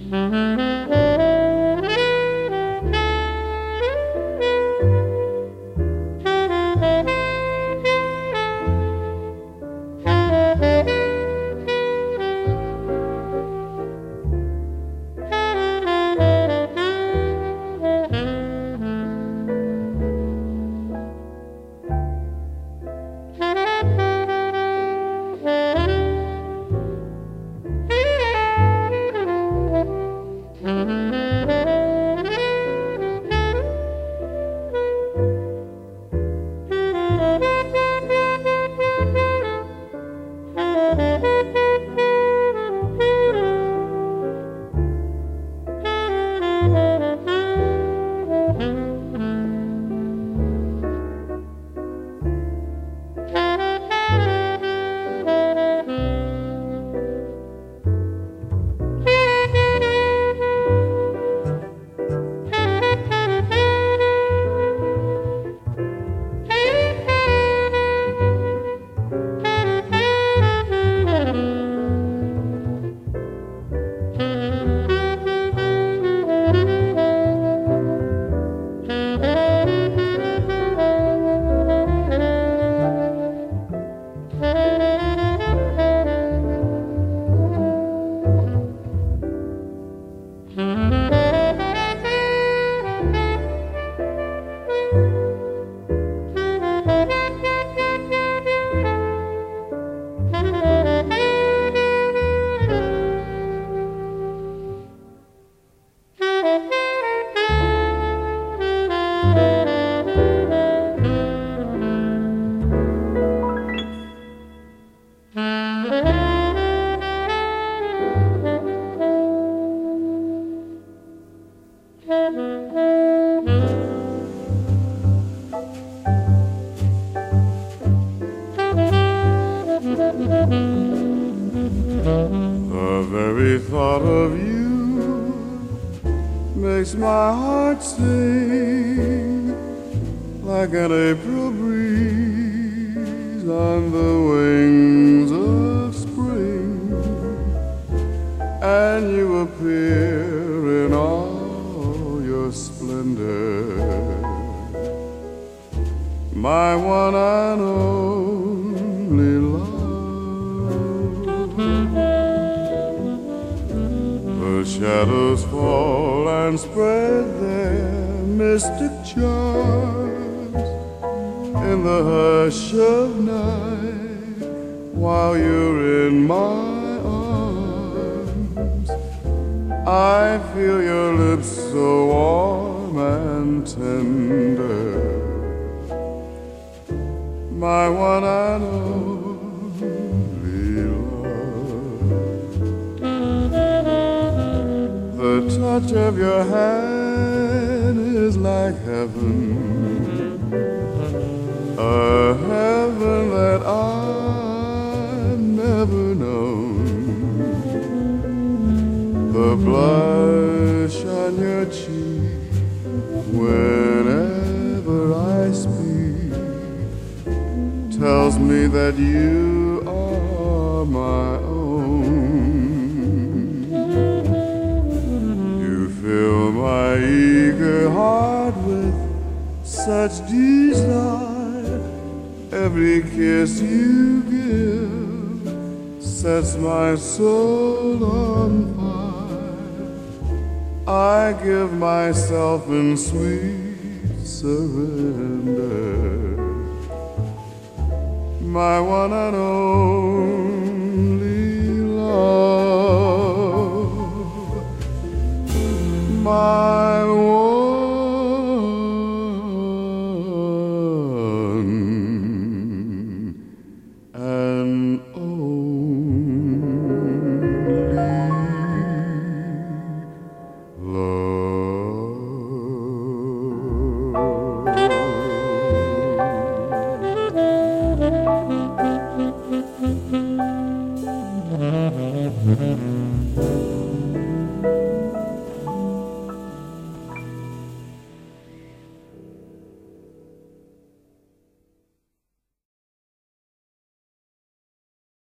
The very thought of you makes my heart sing like an April breeze on the wings of spring, and you appear in all your splendor, my one and only love. The shadows fall and spread their mystic charms in the hush of night while you're in my arms. I feel your lips so warm and tender, my one and only love. The touch of your hand is like heaven, a heaven that I've never known. The blush on your cheek whenever I speak tells me that you are my own. You fill my eager heart with such desire. Every kiss you give sets my soul on fire. I give myself in sweet surrender, my one and only love, my one and only love.